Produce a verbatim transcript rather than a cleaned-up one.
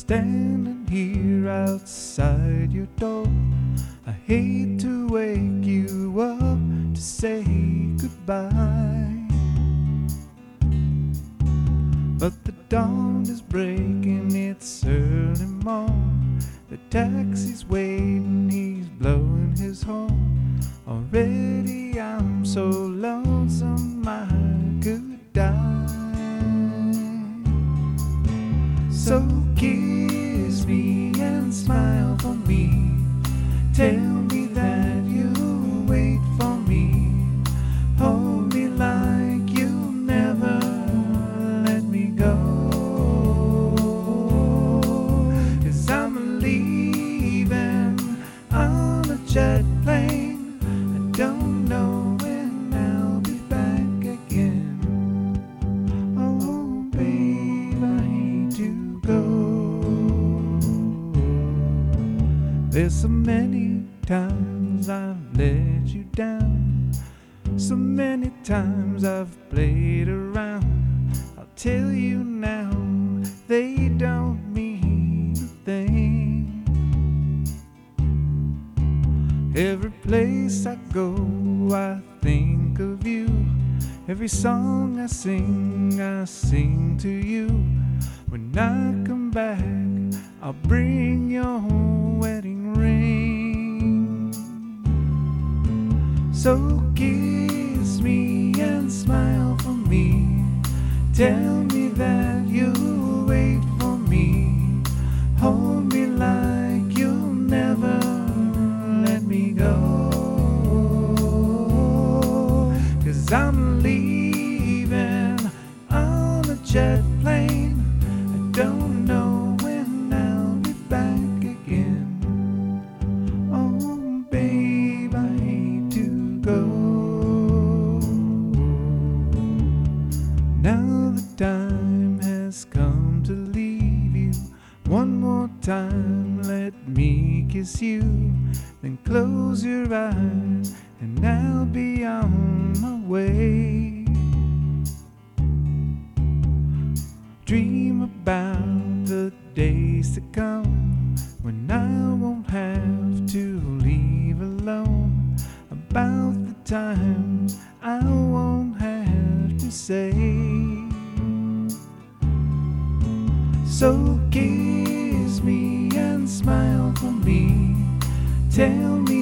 standing here outside your door. I hate to wake you up to say goodbye, but the dawn is breaking, it's early morn. The taxi's waiting, he's blowing his horn. Already I'm so lonesome I could die. So kiss me and smile for me. Tell me that you'll wait for me. Hold me like you'll never let me go. 'Cause I'm leaving on a jet plane. I don't know when I'll be back again. Oh babe, I hate to go. There's so many times I've let you down, so many times I've played around. I'll tell you now, they don't mean a thing. Every place I go, I think of you. Every song I sing, I sing to you. When I come back, I'll bring your wedding ring. So kiss me and smile for me. Tell me that you'll wait for me. Hold me like you'll never let me go. 'Cause I'm leaving on a jet plane. I don't know when I'll be back again. Oh babe, I hate to go. Now the time has come to leave you. One more time, let me kiss you. Then close your eyes and I'll be on my way. Dream about the days to come when I won't have to leave alone. About the times I won't have to say. So kiss me and smile for me. Tell me